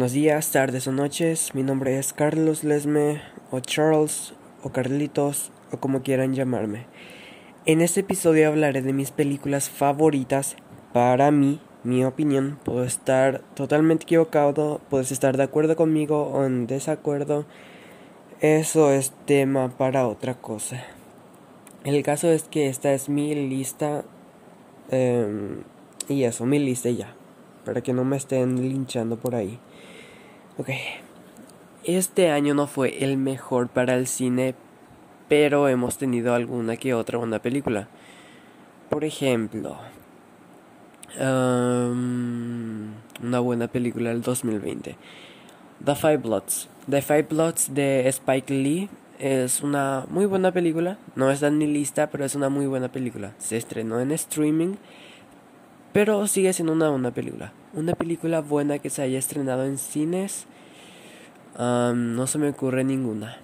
Buenos días, tardes o noches. Mi nombre es Carlos Lesme, o Charles, o Carlitos, o como quieran llamarme. En este episodio hablaré de mis películas favoritas. Para mí, mi opinión, puedo estar totalmente equivocado, puedes estar de acuerdo conmigo o en desacuerdo. Eso es tema para otra cosa. El caso es que esta es mi lista. Y eso, mi lista y ya. Para que no me estén linchando por ahí. Ok. Este año no fue el mejor para el cine, pero hemos tenido alguna que otra buena película. Por ejemplo, una buena película del 2020. The Five Bloods. The Five Bloods de Spike Lee es una muy buena película. No está en mi lista, pero es una muy buena película. Se estrenó en streaming, pero sigue siendo una buena película. Una película buena que se haya estrenado en cines. No se me ocurre ninguna.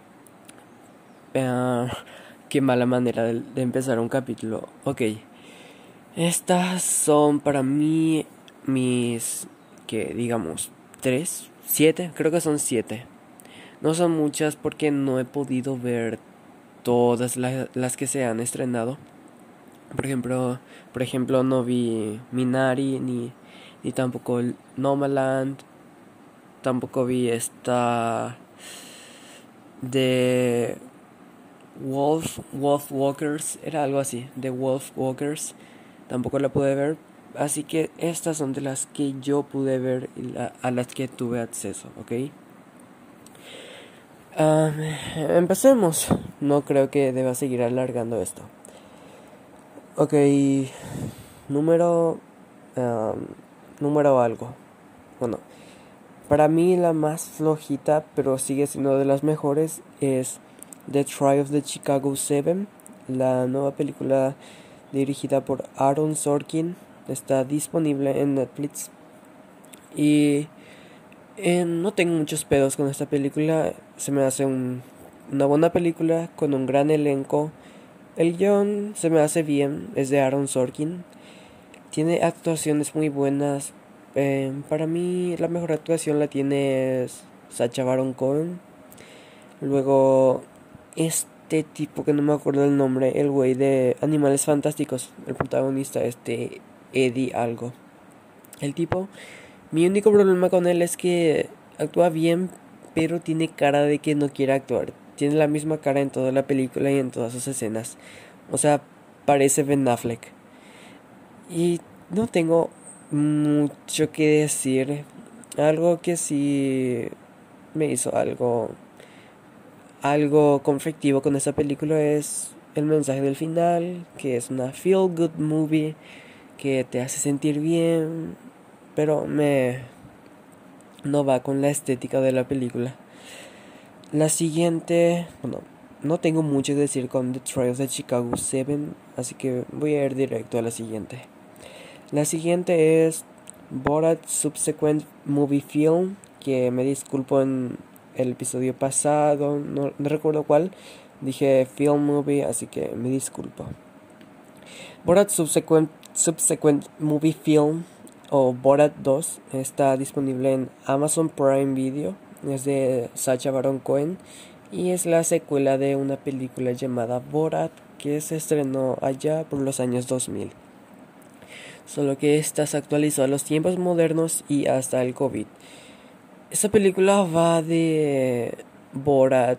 Qué mala manera de empezar un capítulo. Ok. Estas son para mí mis, que digamos, 3, 7, creo que son 7. No son muchas porque no he podido ver todas las que se han estrenado. Por ejemplo, no vi Minari ni tampoco Nomadland. Tampoco vi esta de Wolf Walkers, era algo así, de Wolf Walkers, tampoco la pude ver, así que estas son de las que yo pude ver y a las que tuve acceso, ¿ok? Empecemos, no creo que deba seguir alargando esto. Ok, número, número algo, bueno, para mí la más flojita, pero sigue siendo de las mejores, es The Trial of the Chicago 7, la nueva película dirigida por Aaron Sorkin. Está disponible en Netflix. Y no tengo muchos pedos con esta película. Se me hace una buena película con un gran elenco. El guión se me hace bien, es de Aaron Sorkin. Tiene actuaciones muy buenas. Para mí la mejor actuación la tiene Sacha Baron Cohen. Luego este tipo que no me acuerdo el nombre, el güey de Animales Fantásticos, el protagonista, Eddie algo. El tipo, mi único problema con él es que actúa bien, pero tiene cara de que no quiere actuar. Tiene la misma cara en toda la película y en todas sus escenas. O sea, parece Ben Affleck. Y no tengo mucho que decir. Algo que sí me hizo algo conflictivo con esta película es el mensaje del final, que es una feel good movie que te hace sentir bien, pero no va con la estética de la película. La siguiente, bueno, no tengo mucho que decir con The Trials de Chicago 7, así que voy a ir directo a la siguiente. La siguiente es Borat Subsequent Movie Film, que me disculpo en el episodio pasado, no recuerdo cuál, dije film movie, así que me disculpo. Borat Subsequent Movie Film o Borat 2 está disponible en Amazon Prime Video, es de Sacha Baron Cohen y es la secuela de una película llamada Borat que se estrenó allá por los años 2000. Solo que esta se actualizó a los tiempos modernos y hasta el COVID. Esta película va de Borat,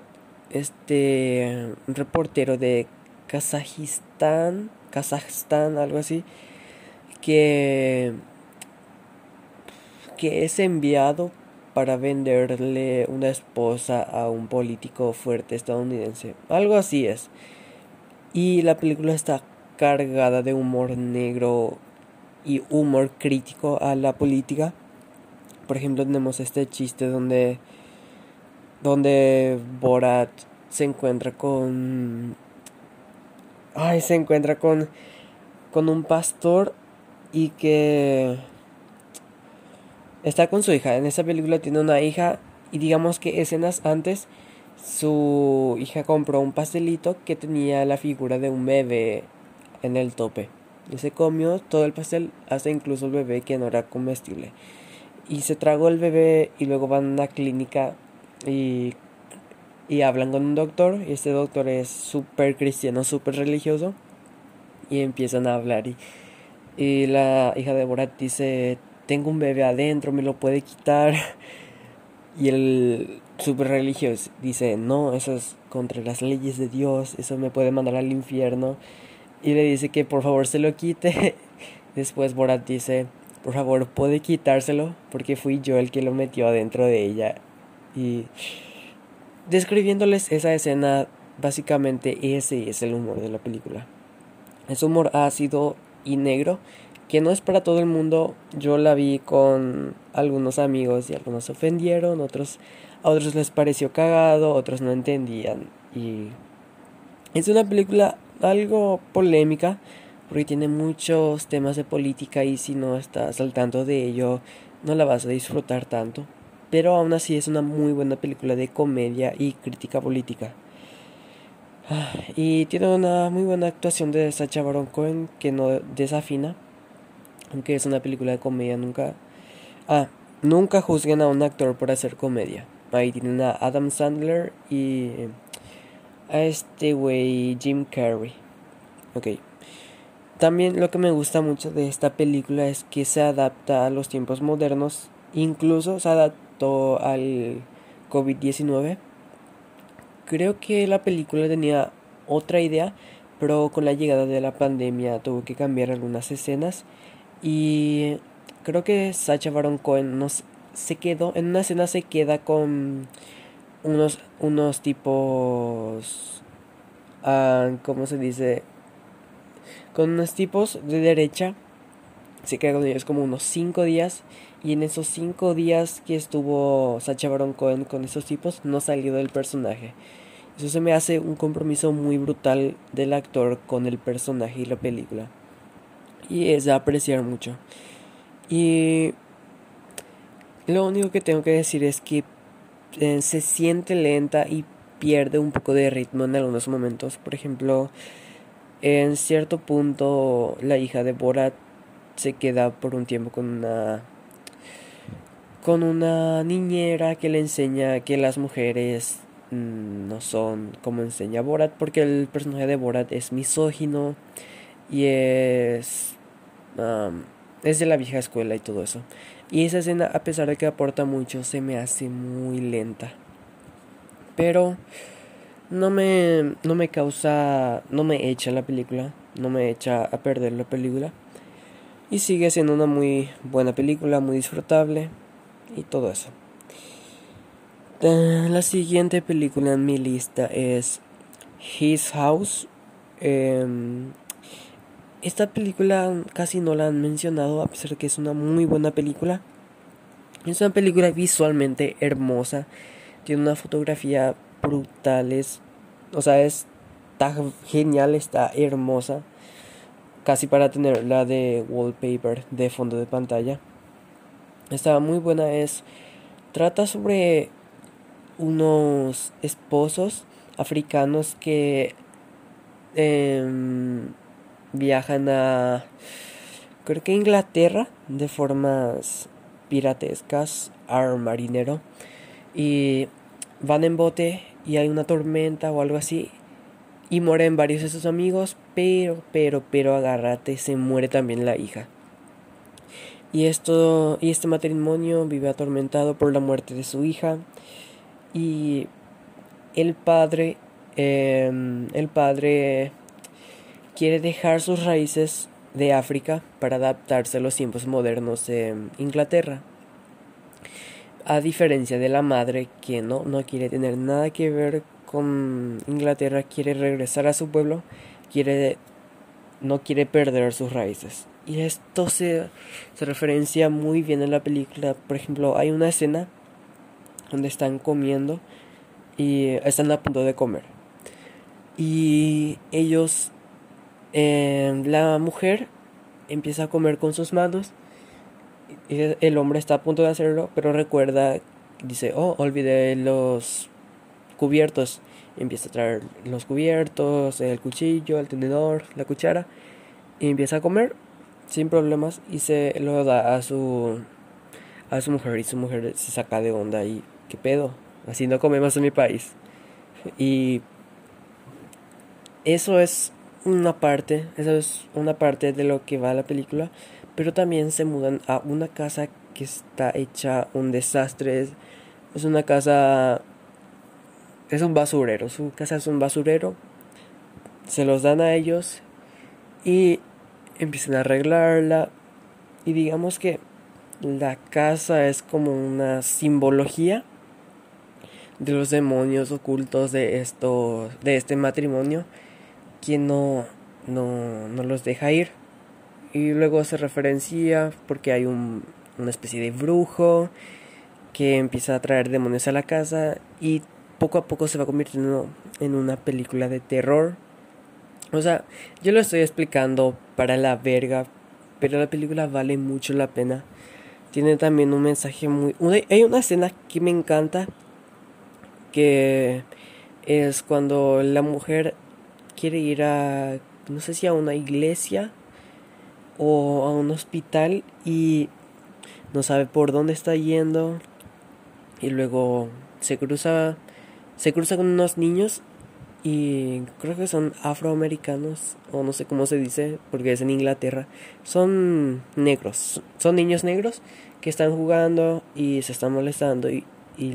reportero de Kazajstán, algo así, que, que es enviado para venderle una esposa a un político fuerte estadounidense. Algo así es. Y la película está cargada de humor negro y humor crítico a la política. Por ejemplo, tenemos este chiste donde Borat se encuentra con un pastor y que está con su hija. En esa película tiene una hija y digamos que escenas antes su hija compró un pastelito que tenía la figura de un bebé en el tope. Y se comió todo el pastel, hasta incluso el bebé que no era comestible. y se tragó el bebé y luego van a una clínica y, y hablan con un doctor y este doctor es súper cristiano, súper religioso y empiezan a hablar y la hija de Borat dice, tengo un bebé adentro, me lo puede quitar. Y el super religioso dice, no, eso es contra las leyes de Dios, eso me puede mandar al infierno. Y le dice que por favor se lo quite. Después Borat dice, por favor puede quitárselo porque fui yo el que lo metió adentro de ella. Y describiéndoles esa escena, básicamente ese es el humor de la película. Es humor ácido y negro que no es para todo el mundo. Yo la vi con algunos amigos y algunos se ofendieron, a otros les pareció cagado, otros no entendían. Y es una película algo polémica porque tiene muchos temas de política y si no estás al tanto de ello no la vas a disfrutar tanto. Pero aún así es una muy buena película de comedia y crítica política. Y tiene una muy buena actuación de Sacha Baron Cohen que no desafina, aunque es una película de comedia, nunca juzguen a un actor por hacer comedia. Ahí tienen a Adam Sandler y a este güey Jim Carrey. Ok. También lo que me gusta mucho de esta película es que se adapta a los tiempos modernos, incluso se adaptó al COVID-19. Creo que la película tenía otra idea, pero con la llegada de la pandemia tuvo que cambiar algunas escenas y creo que Sacha Baron Cohen se quedó en una escena, se queda con unos tipos, ¿cómo se dice? Con unos tipos de derecha, se queda con ellos como unos 5 días y en esos 5 días que estuvo Sacha Baron Cohen con esos tipos no salió del personaje. Eso se me hace un compromiso muy brutal del actor con el personaje y la película. Y es de apreciar mucho. Y lo único que tengo que decir es que se siente lenta y pierde un poco de ritmo en algunos momentos. Por ejemplo, en cierto punto la hija de Borat se queda por un tiempo con una niñera que le enseña que las mujeres no son como enseña Borat, porque el personaje de Borat es misógino y es de la vieja escuela y todo eso. Y esa escena, a pesar de que aporta mucho, se me hace muy lenta. Pero no me echa la película, no me echa a perder la película. Y sigue siendo una muy buena película, muy disfrutable y todo eso. La siguiente película en mi lista es His House. Esta película casi no la han mencionado a pesar de que es una muy buena película. Es una película visualmente hermosa. Tiene una fotografía brutal. Está genial, está hermosa. Casi para tener la de wallpaper de fondo de pantalla. Está muy buena. Trata sobre unos esposos africanos que viajan a, creo que Inglaterra, de formas piratescas, al marinero, y van en bote y hay una tormenta o algo así y mueren varios de sus amigos, pero agárrate, se muere también la hija. Y este matrimonio vive atormentado por la muerte de su hija y el padre el padre quiere dejar sus raíces de África para adaptarse a los tiempos modernos de Inglaterra. A diferencia de la madre que no quiere tener nada que ver con Inglaterra, quiere regresar a su pueblo, no quiere perder sus raíces. Y esto se referencia muy bien en la película. Por ejemplo, hay una escena donde están comiendo y están a punto de comer. Y la mujer empieza a comer con sus manos. Y el hombre está a punto de hacerlo, pero dice, oh, olvidé los cubiertos. Y empieza a traer los cubiertos, el cuchillo, el tenedor, la cuchara. Y empieza a comer sin problemas y se lo da a su mujer y su mujer se saca de onda y ¿qué pedo? Así no comemos en mi país. Y eso es una parte de lo que va la película, pero también se mudan a una casa que está hecha un desastre. Es una casa, es un basurero, su casa es un basurero, se los dan a ellos y empiezan a arreglarla y digamos que la casa es como una simbología de los demonios ocultos de este matrimonio que no los deja ir. Y luego se referencia porque hay una especie de brujo que empieza a traer demonios a la casa y poco a poco se va convirtiendo en una película de terror. O sea, yo lo estoy explicando para la verga, pero la película vale mucho la pena. Tiene también un mensaje hay una escena que me encanta, que es cuando la mujer quiere ir a, no sé si a una iglesia o a un hospital y no sabe por dónde está yendo y luego se cruza con unos niños y creo que son afroamericanos o no sé cómo se dice porque es en Inglaterra. Son negros, son niños negros que están jugando y se están molestando y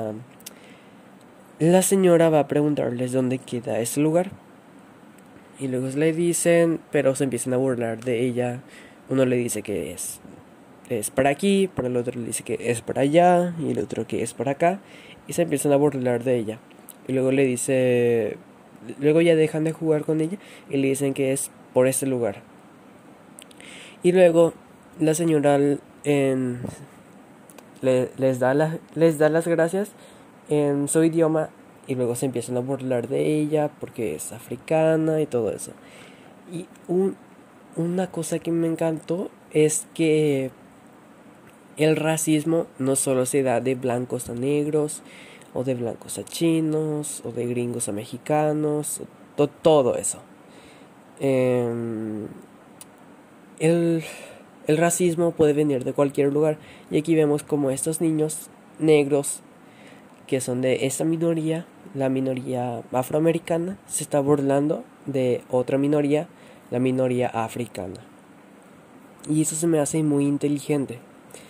la señora va a preguntarles dónde queda ese lugar. Y luego le dicen, pero se empiezan a burlar de ella. Uno le dice que es para aquí, pero el otro le dice que es para allá, y el otro que es para acá. Y se empiezan a burlar de ella. Y luego le dice, luego ya dejan de jugar con ella y le dicen que es por este lugar. Y luego la señora les da las gracias en su idioma y luego se empiezan a burlar de ella porque es africana y todo eso. Y una cosa que me encantó es que el racismo no solo se da de blancos a negros o de blancos a chinos o de gringos a mexicanos, todo eso. El, el racismo puede venir de cualquier lugar y aquí vemos como estos niños negros que son de esta minoría, la minoría afroamericana, se está burlando de otra minoría, la minoría africana. Y eso se me hace muy inteligente.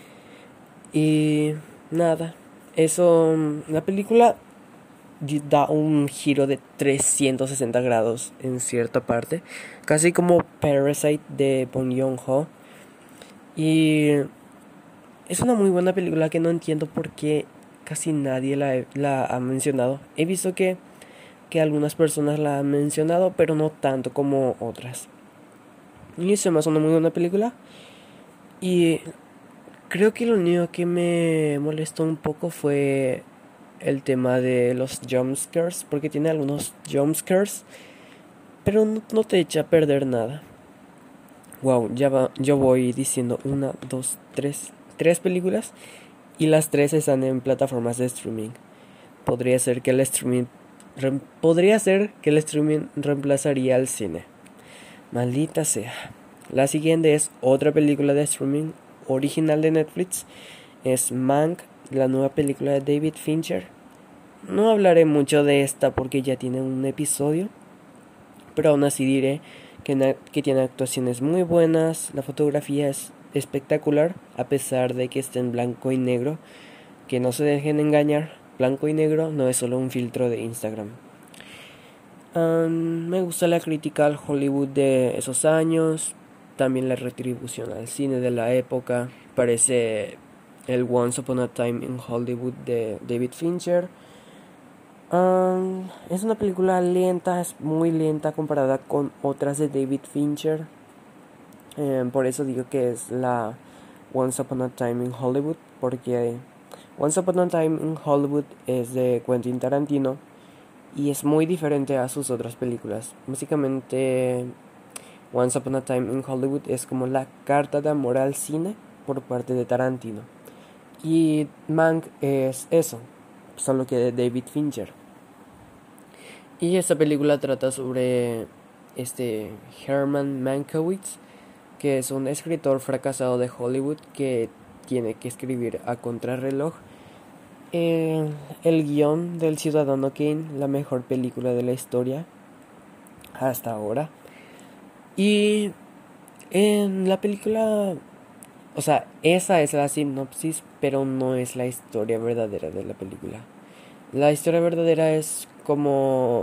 Y nada, eso, la película da un giro de 360 grados en cierta parte, casi como Parasite de Bong Joon-ho. Y es una muy buena película que no entiendo por qué casi nadie la ha mencionado. He visto que algunas personas la han mencionado, pero no tanto como otras. Y se me hace una muy buena película. Y creo que lo único que me molestó un poco fue el tema de los jumpscares, porque tiene algunos jumpscares, pero no te echa a perder nada. Wow, yo voy diciendo una, dos, tres películas y las tres están en plataformas de streaming. Podría ser que el streaming reemplazaría al cine. Maldita sea. La siguiente es otra película de streaming original de Netflix. Es Mank, la nueva película de David Fincher. No hablaré mucho de esta porque ya tiene un episodio, pero aún así diré que tiene actuaciones muy buenas, la fotografía es espectacular, a pesar de que esté en blanco y negro. Que no se dejen engañar, blanco y negro no es solo un filtro de Instagram. Me gusta la crítica al Hollywood de esos años, también la retribución al cine de la época. Parece el Once Upon a Time in Hollywood de David Fincher. Es una película lenta, es muy lenta comparada con otras de David Fincher. Por eso digo que es la Once Upon a Time in Hollywood, porque Once Upon a Time in Hollywood es de Quentin Tarantino y es muy diferente a sus otras películas. Básicamente, Once Upon a Time in Hollywood es como la carta de amor al cine por parte de Tarantino. Y Mank es eso, solo que de David Fincher. Y esta película trata sobre Herman Mankiewicz, que es un escritor fracasado de Hollywood que tiene que escribir a contrarreloj el guión del Ciudadano Kane, la mejor película de la historia hasta ahora. Y en la película, o sea, esa es la sinopsis, pero no es la historia verdadera de la película. La historia verdadera es como,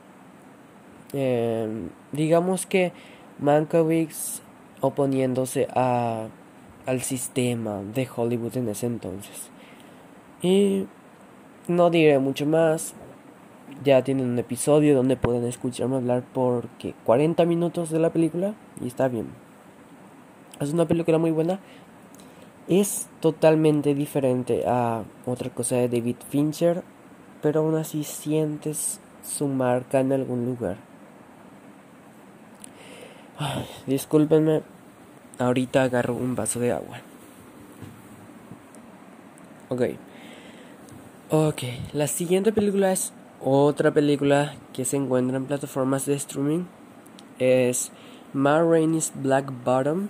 digamos que Mankiewicz oponiéndose al sistema de Hollywood en ese entonces. Y no diré mucho más. Ya tienen un episodio donde pueden escucharme hablar por 40 minutos de la película y está bien. Es una película muy buena. Es totalmente diferente a otra cosa de David Fincher, pero aún así sientes su marca en algún lugar. Ay, discúlpenme, ahorita agarro un vaso de agua. Ok, la siguiente película es otra película que se encuentra en plataformas de streaming. Es Ma Rainey's Black Bottom.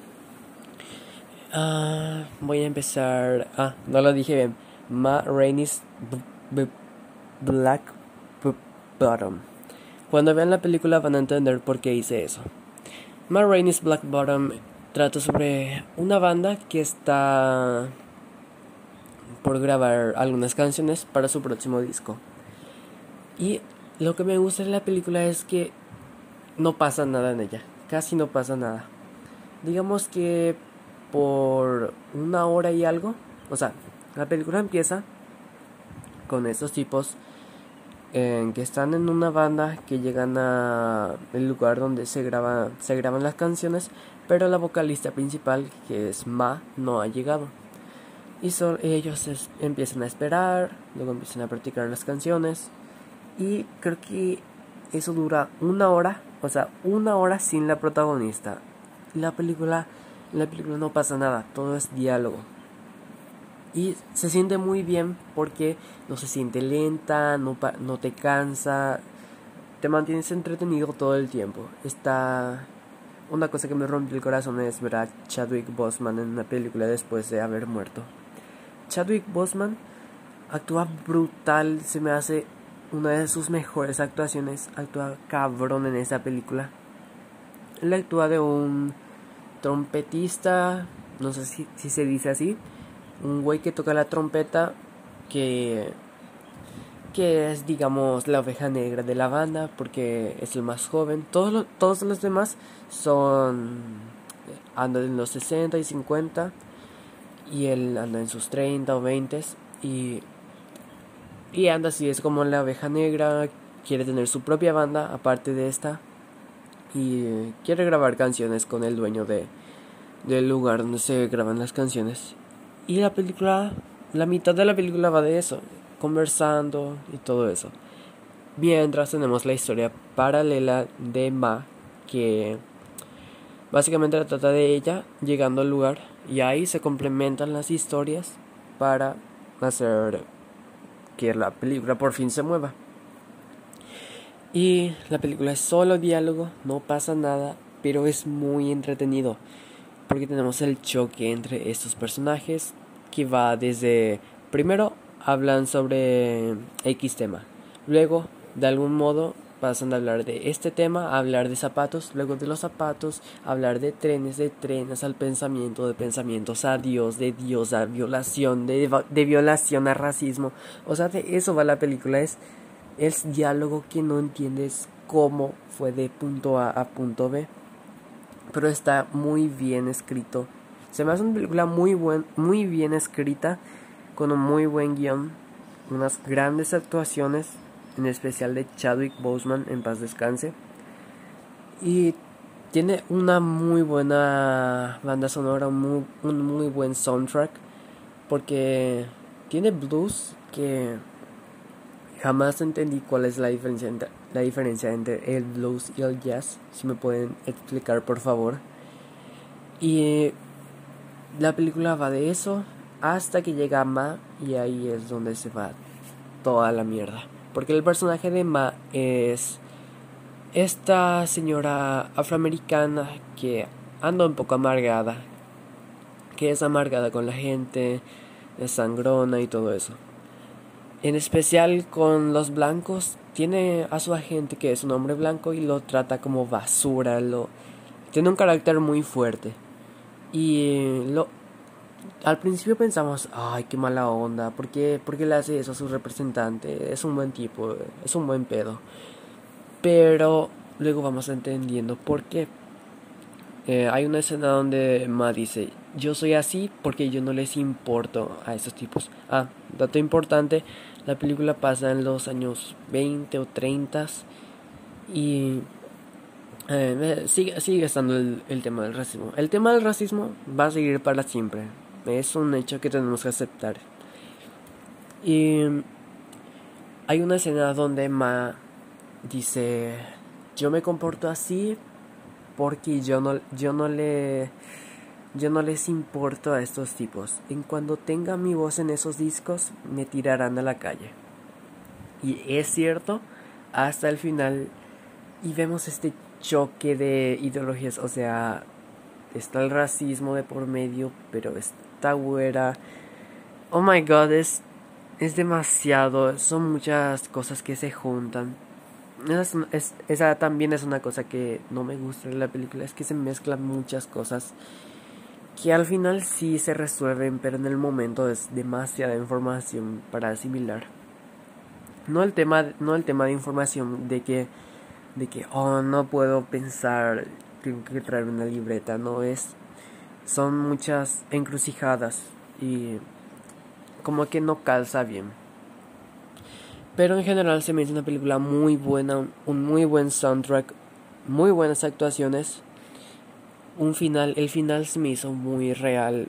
Voy a empezar. No lo dije bien. Ma Rainey's Black Bottom. Cuando vean la película van a entender por qué hice eso. Ma Rainey's Black Bottom trata sobre una banda que está por grabar algunas canciones para su próximo disco. Y lo que me gusta de la película es que no pasa nada en ella. Casi no pasa nada. Digamos que por 1 hora y algo. O sea, la película empieza con estos tipos que están en una banda que llegan a el lugar donde se graban las canciones, pero la vocalista principal, que es Ma, no ha llegado. Y ellos empiezan a esperar, luego empiezan a practicar las canciones. Y creo que eso dura 1 hora, o sea, 1 hora sin la protagonista. En la película no pasa nada, todo es diálogo. Y se siente muy bien porque no se siente lenta, no te cansa, te mantienes entretenido todo el tiempo. Una cosa que me rompió el corazón es ver a Chadwick Boseman en una película después de haber muerto. Chadwick Boseman actúa brutal, se me hace una de sus mejores actuaciones, actúa cabrón en esa película. Él actúa de un trompetista, no sé si se dice así, un güey que toca la trompeta, que es, digamos, la oveja negra de la banda, porque es el más joven. Todos los demás andan en los 60 y 50, y él anda en sus 30 o 20, y anda así, es como la oveja negra, quiere tener su propia banda aparte de esta, y quiere grabar canciones con el dueño del lugar donde se graban las canciones. Y la mitad de la película va de eso, conversando y todo eso. Mientras tenemos la historia paralela de Ma, que básicamente trata de ella llegando al lugar, y ahí se complementan las historias para hacer que la película por fin se mueva. Y la película es solo diálogo, no pasa nada, pero es muy entretenido, porque tenemos el choque entre estos personajes, que va desde, primero hablan sobre X tema, luego de algún modo pasan de hablar de este tema a hablar de zapatos, luego de los zapatos a hablar de trenes al pensamiento, de pensamientos a Dios, de Dios a violación, de violación a racismo. O sea, de eso va la película, es diálogo que no entiendes cómo fue de punto A a punto B, pero está muy bien escrito. Se me hace una película muy bien escrita, con un muy buen guión, unas grandes actuaciones, en especial de Chadwick Boseman, en paz descanse. Y tiene una muy buena banda sonora, un muy buen soundtrack, porque tiene blues que jamás entendí cuál es la diferencia entre el blues y el jazz. Si me pueden explicar, por favor. Y la película va de eso hasta que llega Ma, y ahí es donde se va toda la mierda. Porque el personaje de Ma es esta señora afroamericana que anda un poco amargada, que es amargada con la gente, es sangrona y todo eso. En especial con los blancos, tiene a su agente que es un hombre blanco y lo trata como basura, tiene un carácter muy fuerte. Y al principio pensamos, ay, qué mala onda, ¿por qué le hace eso a su representante? Es un buen tipo, es un buen pedo. Pero luego vamos entendiendo por qué. Hay una escena donde Ma dice, yo soy así porque yo no les importo a esos tipos. Ah, dato importante, la película pasa en los años 20 o 30 y sigue estando el tema del racismo. El tema del racismo va a seguir para siempre. Es un hecho que tenemos que aceptar. Y hay una escena donde Ma dice, yo me comporto así porque yo no les importo a estos tipos. En cuando tenga mi voz en esos discos, me tirarán a la calle. Y es cierto, hasta el final. Y vemos este choque de ideologías. O sea, está el racismo de por medio, pero esta güera. Oh my god, es demasiado. Son muchas cosas que se juntan. Esa también es una cosa que no me gusta de la película, es que se mezclan muchas cosas que al final sí se resuelven, pero en el momento es demasiada información para asimilar. No el tema de información de que oh, no puedo pensar, tengo que traer una libreta, son muchas encrucijadas y como que no calza bien. Pero en general se me hizo una película muy buena, un muy buen soundtrack, muy buenas actuaciones. El final se me hizo muy real,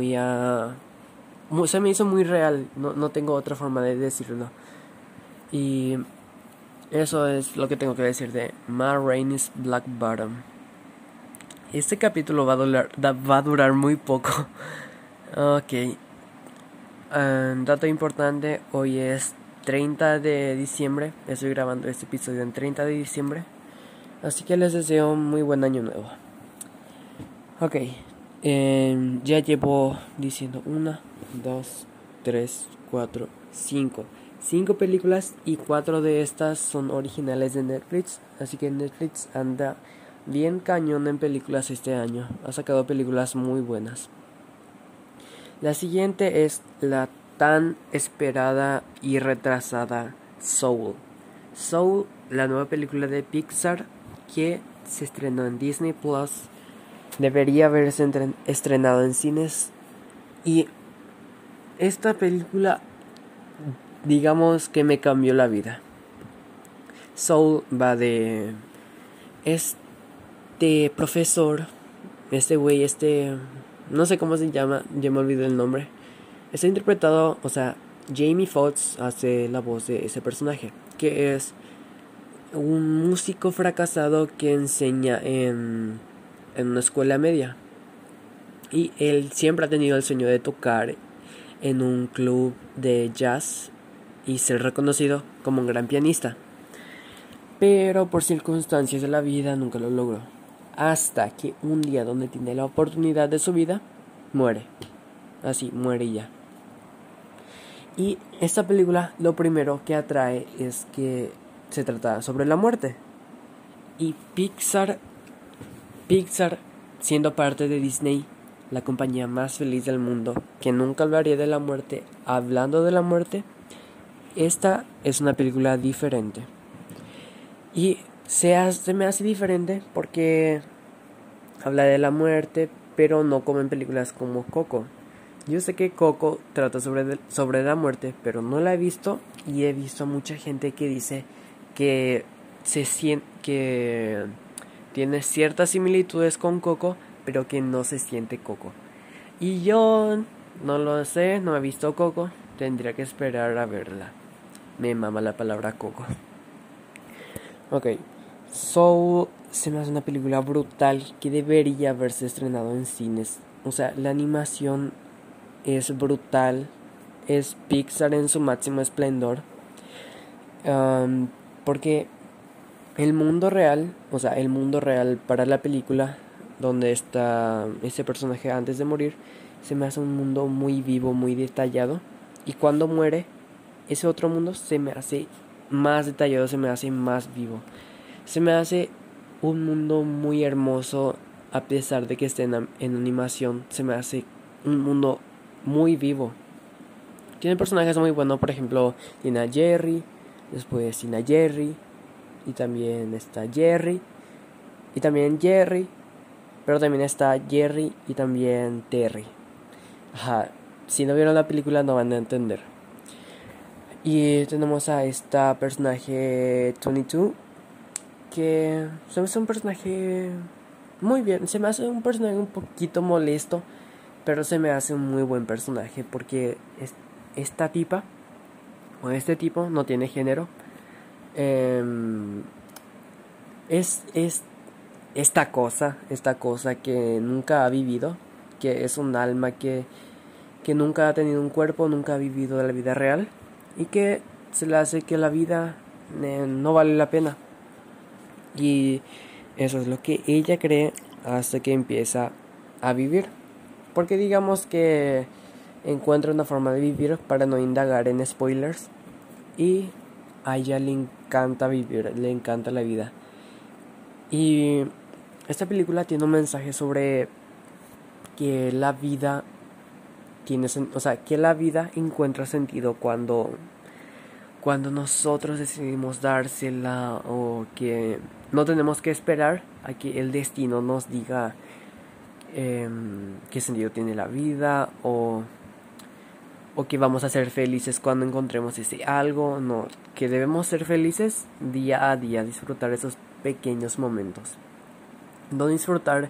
se me hizo muy real, no tengo otra forma de decirlo. Y eso es lo que tengo que decir de Ma Rainey's Black Bottom. Este capítulo va a durar muy poco. Ok. Dato importante, hoy es 30 de diciembre. Estoy grabando este episodio en 30 de diciembre. Así que les deseo muy buen año nuevo. Ok. Ya llevo diciendo 1, 2, 3, 4, 5. 5 películas y 4 de estas son originales de Netflix. Así que Netflix anda bien cañón en películas este año. Ha sacado películas muy buenas. La siguiente es la tan esperada y retrasada Soul. Soul, la nueva película de Pixar que se estrenó en Disney Plus. Debería haberse estrenado en cines. Y esta película, digamos que me cambió la vida. Soul va de este profesor, no sé cómo se llama, ya me olvidé el nombre. Está interpretado, o sea, Jamie Foxx hace la voz de ese personaje, que es un músico fracasado que enseña en una escuela media. Y él siempre ha tenido el sueño de tocar en un club de jazz y ser reconocido como un gran pianista. Pero por circunstancias de la vida nunca lo logró. Hasta que un día, donde tiene la oportunidad de su vida, muere. Así, muere ya. Y esta película lo primero que atrae es que se trata sobre la muerte. Y Pixar, siendo parte de Disney, la compañía más feliz del mundo, que nunca hablaría de la muerte, hablando de la muerte, esta es una película diferente. Y se me hace diferente porque habla de la muerte, pero no como en películas como Coco. Yo sé que Coco trata sobre la muerte, pero no la he visto y he visto a mucha gente que dice que que tiene ciertas similitudes con Coco, pero que no se siente Coco. Y yo no lo sé, no he visto Coco, tendría que esperar a verla. Me mama la palabra Coco. Ok, Soul se me hace una película brutal que debería haberse estrenado en cines. O sea, la animación es brutal, es Pixar en su máximo esplendor. Porque el mundo real para la película, donde está ese personaje antes de morir, se me hace un mundo muy vivo, muy detallado. Y cuando muere, ese otro mundo se me hace más detallado, se me hace más vivo. Se me hace un mundo muy hermoso a pesar de que esté en animación. Se me hace un mundo muy vivo. Tiene personajes muy buenos, por ejemplo, tiene a Jerry, después tiene a Jerry, y también está Jerry, y también Jerry, pero también está Jerry y también Terry. Ajá, si no vieron la película no van a entender. Y tenemos a esta personaje 22, que se me hace un personaje muy bien. Se me hace un personaje un poquito molesto, pero se me hace un muy buen personaje porque esta tipa o este tipo no tiene género. Es esta cosa que nunca ha vivido, que es un alma que nunca ha tenido un cuerpo, nunca ha vivido la vida real y que se le hace que la vida no vale la pena. Y eso es lo que ella cree hasta que empieza a vivir. Porque digamos que encuentra una forma de vivir para no indagar en spoilers. Y a ella le encanta vivir, le encanta la vida. Y esta película tiene un mensaje sobre que la vida que la vida encuentra sentido cuando nosotros decidimos dársela, o que no tenemos que esperar a que el destino nos diga qué sentido tiene la vida, o que vamos a ser felices cuando encontremos ese algo. No, que debemos ser felices día a día, disfrutar esos pequeños momentos, no disfrutar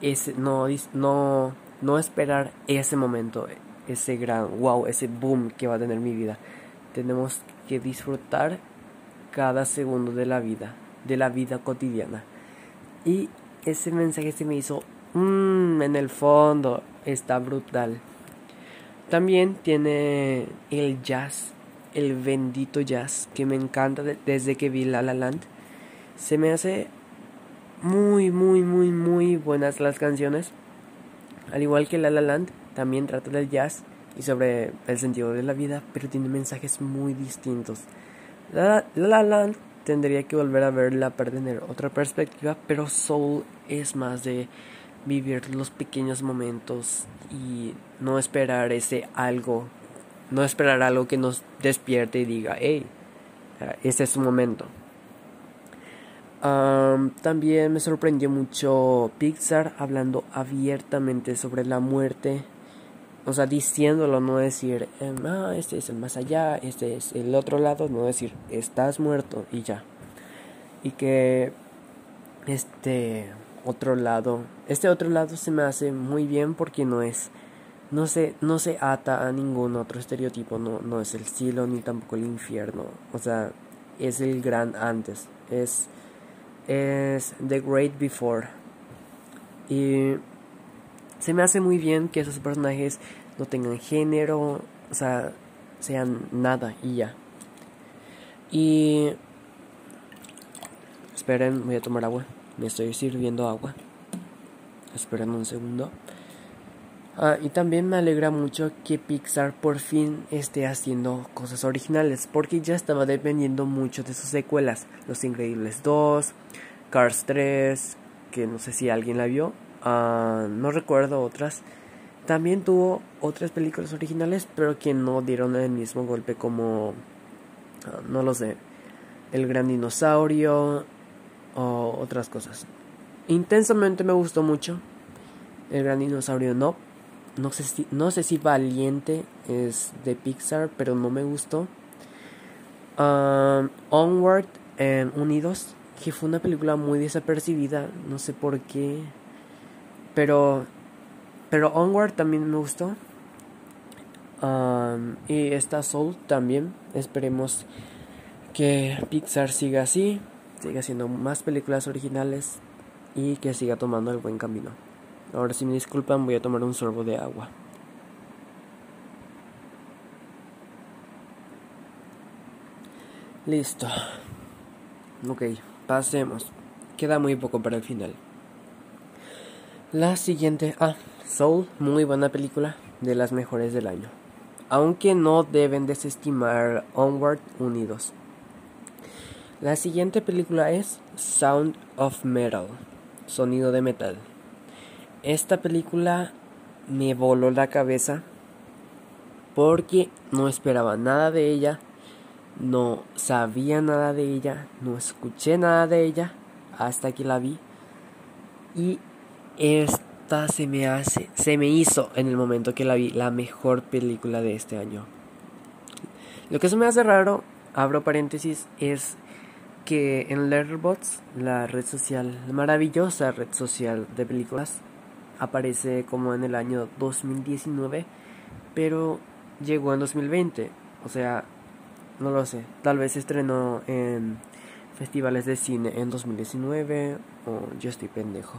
no esperar ese momento, ese gran wow, ese boom que va a tener mi vida. Tenemos que disfrutar cada segundo de la vida cotidiana. Y ese mensaje se me hizo en el fondo está brutal. También tiene el jazz, el bendito jazz, que me encanta desde que vi La La Land. Se me hace muy, muy, muy, muy buenas las canciones. Al igual que La La Land, también trata del jazz y sobre el sentido de la vida, pero tiene mensajes muy distintos. La La Land tendría que volver a verla para tener otra perspectiva, pero Soul es más de vivir los pequeños momentos y no esperar no esperar algo que nos despierte y diga, hey, ese es su momento. También me sorprendió mucho Pixar hablando abiertamente sobre la muerte. O sea, diciéndolo, no decir, este es el más allá, este es el otro lado, no decir, estás muerto y ya. Y que este otro lado se me hace muy bien porque no se ata a ningún otro estereotipo, no es el cielo ni tampoco el infierno. O sea, es el gran antes, es The Great Before. Y se me hace muy bien que esos personajes no tengan género, o sea, sean nada y ya. Y esperen, voy a tomar agua. Me estoy sirviendo agua. Esperen un segundo. Y también me alegra mucho que Pixar por fin esté haciendo cosas originales, porque ya estaba dependiendo mucho de sus secuelas. Los Increíbles 2, Cars 3, que no sé si alguien la vio. No recuerdo otras. También tuvo otras películas originales, pero que no dieron el mismo golpe como, no lo sé, El Gran Dinosaurio o otras cosas. Intensamente me gustó mucho. El Gran Dinosaurio no sé si Valiente es de Pixar, pero no me gustó. Onward Unidos, que fue una película muy desapercibida, no sé por qué, pero Onward también me gustó. Y esta Soul también. Esperemos que Pixar siga así, siga haciendo más películas originales y que siga tomando el buen camino. Ahora, si me disculpan, voy a tomar un sorbo de agua. Listo. Ok, pasemos. Queda muy poco para el final. La siguiente, Soul, muy buena película. de las mejores del año, aunque no deben desestimar Onward Unidos. La siguiente película es Sound of Metal, Sonido de Metal. Esta película me voló la cabeza porque no esperaba nada de ella, no sabía nada de ella, no escuché nada de ella hasta que la vi. Y esta se me hizo en el momento que la vi la mejor película de este año. Lo que se me hace raro, abro paréntesis, es que en Letterboxd, la red social, la maravillosa red social de películas, aparece como en el año 2019, pero llegó en 2020. O sea, no lo sé, tal vez se estrenó en festivales de cine en 2019 o yo estoy pendejo.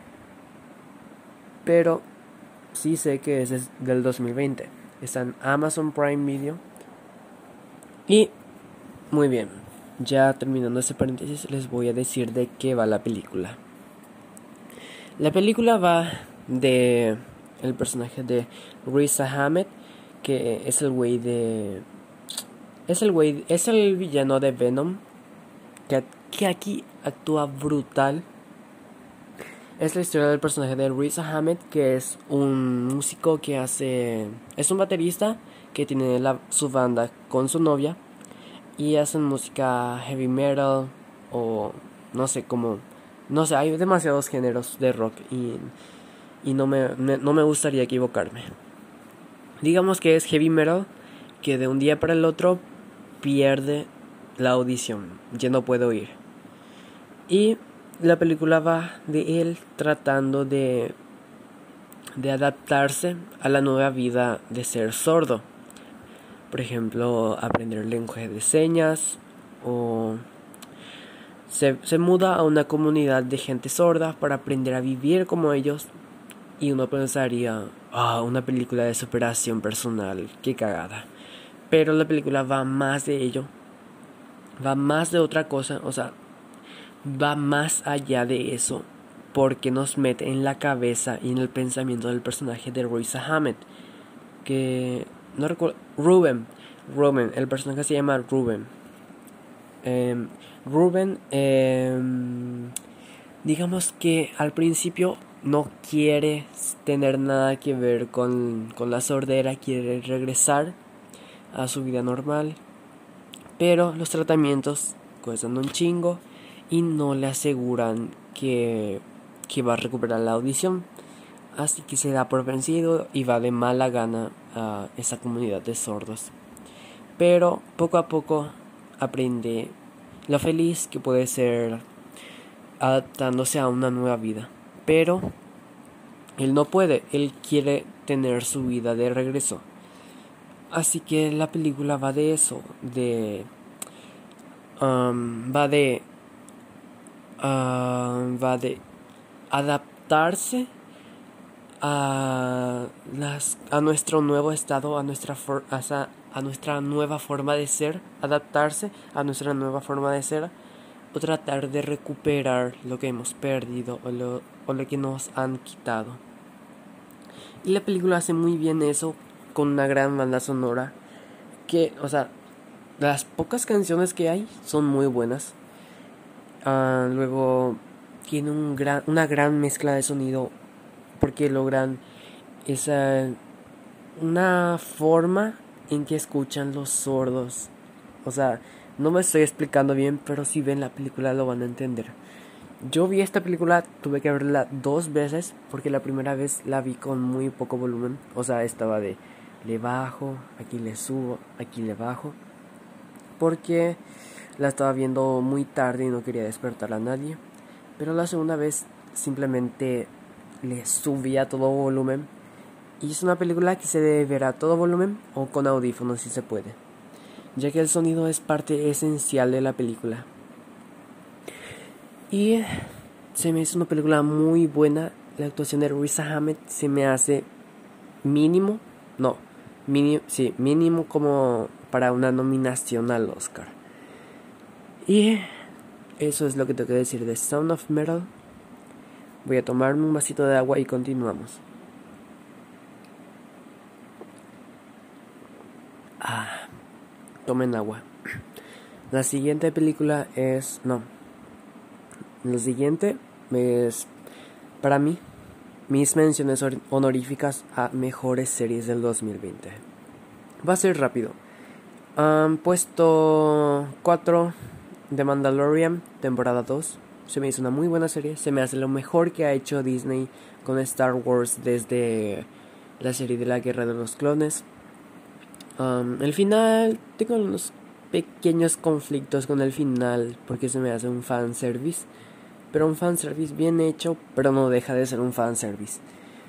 Pero sí sé que es del 2020. Está en Amazon Prime Video. Y muy bien, ya terminando ese paréntesis, les voy a decir de qué va la película. La película va de el personaje de Riz Ahmed, que es el güey de... Es el villano de Venom, que aquí actúa brutal. Es la historia del personaje de Riz Ahmed, que es un músico que es un baterista que tiene su banda con su novia y hacen música heavy metal o no sé cómo, no sé, hay demasiados géneros de rock y no me gustaría equivocarme. Digamos que es heavy metal que de un día para el otro pierde la audición, ya no puede oír. Y la película va de él tratando de adaptarse a la nueva vida de ser sordo. Por ejemplo, aprender lenguaje de señas o se muda a una comunidad de gente sorda para aprender a vivir como ellos. Y uno pensaría, una película de superación personal, qué cagada. Pero la película va más de ello, va más de otra cosa, o sea, va más allá de eso, porque nos mete en la cabeza y en el pensamiento del personaje de Riz Ahmed, que no recuerdo, Ruben, el personaje se llama Ruben. Ruben, digamos que al principio no quiere tener nada que ver con la sordera, quiere regresar a su vida normal, pero los tratamientos cuestan un chingo y no le aseguran que va a recuperar la audición. Así que se da por vencido y va de mala gana a esa comunidad de sordos. Pero poco a poco aprende lo feliz que puede ser adaptándose a una nueva vida. Pero él no puede, él quiere tener su vida de regreso. Así que la película va de eso, va de adaptarse a nuestro nuevo estado, a nuestra nueva forma de ser, adaptarse a nuestra nueva forma de ser, o tratar de recuperar lo que hemos perdido o lo que nos han quitado. Y la película hace muy bien eso con una gran banda sonora que, o sea, las pocas canciones que hay son muy buenas. Luego tiene una gran mezcla de sonido porque logran una forma en que escuchan los sordos. O sea, no me estoy explicando bien, pero si ven la película lo van a entender. Yo vi esta película, tuve que verla 2 veces porque la primera vez la vi con muy poco volumen. O sea, estaba le bajo, aquí le subo, aquí le bajo, porque la estaba viendo muy tarde y no quería despertar a nadie. Pero la segunda vez simplemente le subí a todo volumen. Y es una película que se debe ver a todo volumen o con audífonos si se puede, ya que el sonido es parte esencial de la película. Y se me hizo una película muy buena. La actuación de Riz Ahmed se me hace mínimo como para una nominación al Oscar. Y eso es lo que tengo que decir de Sound of Metal. Voy a tomarme un vasito de agua y continuamos. tomen agua. La siguiente película es... No. Lo siguiente es... Para mí, mis menciones honoríficas a mejores series del 2020. Va a ser rápido. Puesto 4, The Mandalorian, temporada 2. Se me hizo una muy buena serie. Se me hace lo mejor que ha hecho Disney con Star Wars desde la serie de la Guerra de los Clones. El final, tengo unos pequeños conflictos con el final porque se me hace un fanservice. Pero un fanservice bien hecho, pero no deja de ser un fanservice.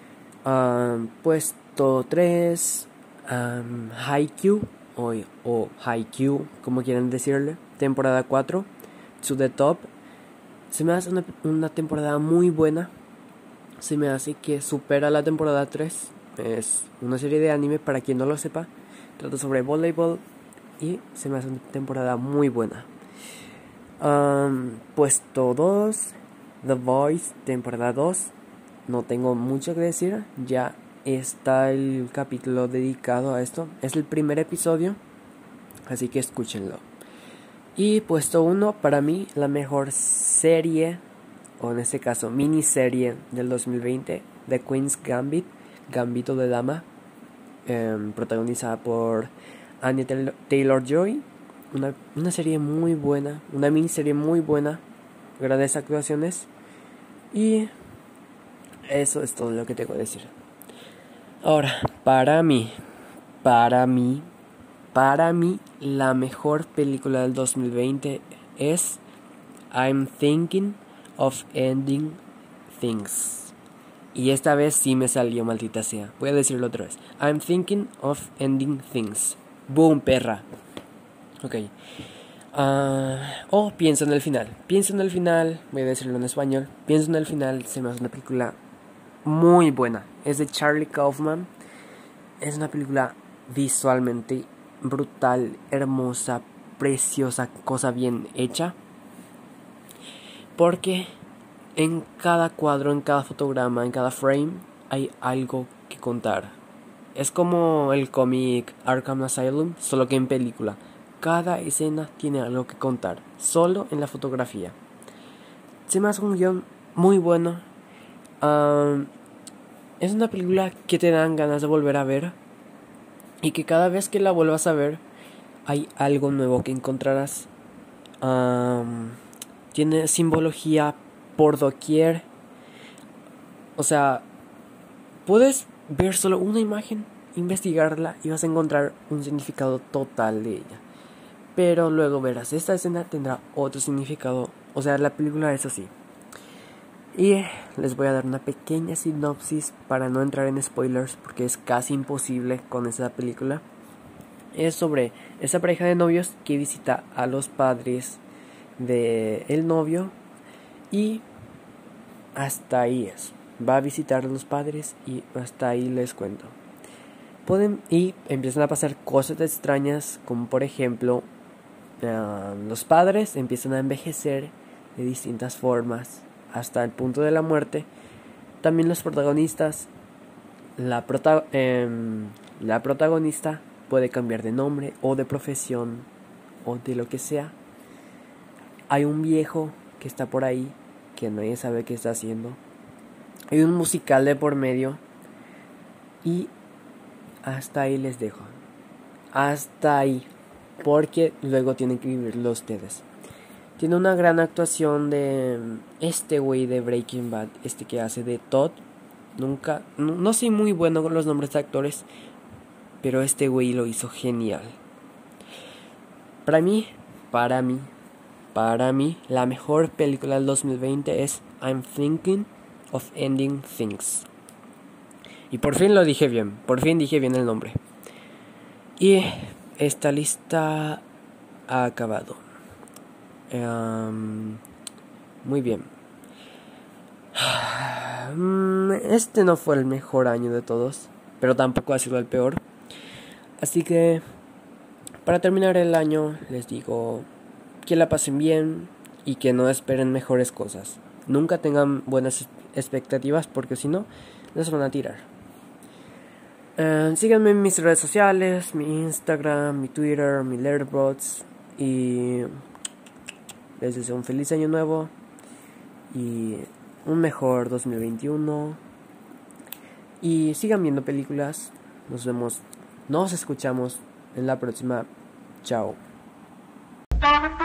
Puesto 3, Haikyuu o Haikyuu, como quieran decirle, temporada 4, To the Top. Se me hace una temporada muy buena. Se me hace que supera la temporada 3. Es una serie de anime, para quien no lo sepa. Trata sobre voleibol y se me hace una temporada muy buena. Puesto 2, The Voice, temporada 2. No tengo mucho que decir. Ya está el capítulo dedicado a esto. Es el primer episodio, así que escúchenlo. Y puesto 1, para mí, la mejor serie, o en este caso miniserie del 2020, The Queen's Gambit, Gambito de Dama, protagonizada por Anya Taylor-Joy. Una serie muy buena, una miniserie muy buena, grandes actuaciones. Y eso es todo lo que tengo que decir. Ahora, para mí, la mejor película del 2020 es I'm Thinking of Ending Things. Y esta vez sí me salió, maldita sea. Voy a decirlo otra vez. I'm Thinking of Ending Things. Boom, perra. Ok. Pienso en el final. Voy a decirlo en español. Pienso en el final. Se me hace una película muy buena. Es de Charlie Kaufman. Es una película visualmente brutal, hermosa, preciosa, cosa bien hecha. Porque en cada cuadro, en cada fotograma, en cada frame hay algo que contar. Es como el cómic Arkham Asylum, solo que en película. Cada escena tiene algo que contar, solo en la fotografía. Se me hace un guión muy bueno. Es una película que te dan ganas de volver a ver. Y que cada vez que la vuelvas a ver, hay algo nuevo que encontrarás. Tiene simbología por doquier. O sea, puedes ver solo una imagen, investigarla y vas a encontrar un significado total de ella. Pero luego verás, esta escena tendrá otro significado. O sea, la película es así. Y les voy a dar una pequeña sinopsis para no entrar en spoilers, porque es casi imposible con esa película. Es sobre esa pareja de novios que visita a los padres del novio. Y hasta ahí es. Va a visitar a los padres y hasta ahí les cuento. Y empiezan a pasar cosas extrañas, como por ejemplo, los padres empiezan a envejecer de distintas formas hasta el punto de la muerte. También los protagonistas, la protagonista puede cambiar de nombre o de profesión o de lo que sea. Hay un viejo que está por ahí que nadie sabe qué está haciendo. Hay un musical de por medio. Y hasta ahí les dejo. Hasta ahí, porque luego tienen que vivirlo ustedes. Tiene una gran actuación de este güey de Breaking Bad, que hace de Todd. No soy muy bueno con los nombres de actores, pero este güey lo hizo genial. Para mí, la mejor película del 2020 es I'm Thinking of Ending Things. Y por fin lo dije bien, el nombre. Y esta lista ha acabado. Muy bien. Este no fue el mejor año de todos, pero tampoco ha sido el peor. Así que, para terminar el año, les digo que la pasen bien y que no esperen mejores cosas. Nunca tengan buenas expectativas, porque si no, les van a tirar. Síganme en mis redes sociales, mi Instagram, mi Twitter, mi Letterboxd. Y les deseo un feliz año nuevo y un mejor 2021. Y sigan viendo películas. Nos escuchamos en la próxima. Chao.